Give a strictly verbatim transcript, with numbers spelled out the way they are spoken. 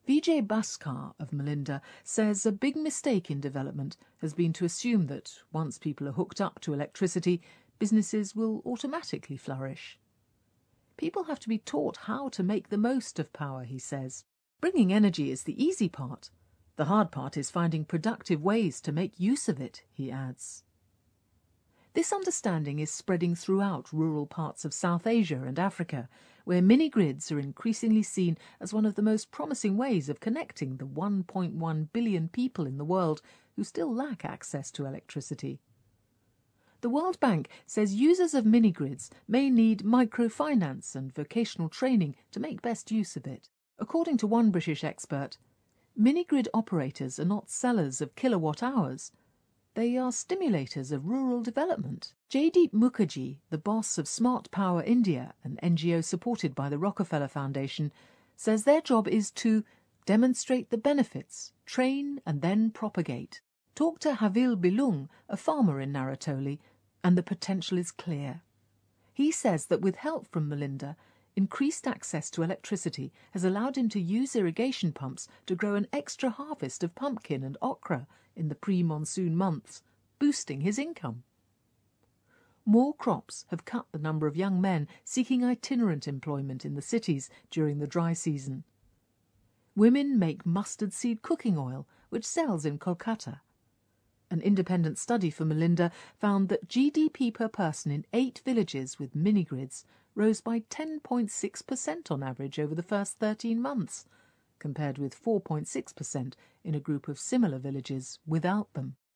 Vijay Bhaskar of Melinda says a big mistake in development has been to assume that once people are hooked up to electricity, businesses will automatically flourish. People have to be taught how to make the most of power, he says. Bringing energy is the easy part. The hard part is finding productive ways to make use of it, he adds. This understanding is spreading throughout rural parts of South Asia and Africa, where mini-grids are increasingly seen as one of the most promising ways of connecting the one point one billion people in the world who still lack access to electricity. The World Bank says users of mini-grids may need microfinance and vocational training to make best use of it. According to one British expert, mini-grid operators are not sellers of kilowatt hours. They are stimulators of rural development. Jaideep Mukherjee, the boss of Smart Power India, an N G O supported by the Rockefeller Foundation, says their job is to demonstrate the benefits, train and then propagate. Talk to Havil Bilung, a farmer in Naratoli, and the potential is clear. He says that with help from Melinda, increased access to electricity has allowed him to use irrigation pumps to grow an extra harvest of pumpkin and okra in the pre-monsoon months, boosting his income. More crops have cut the number of young men seeking itinerant employment in the cities during the dry season. Women make mustard seed cooking oil, which sells in Kolkata. An independent study for Melinda found that G D P per person in eight villages with mini-grids rose by ten point six percent on average over the first thirteen months, compared with four point six percent in a group of similar villages without them.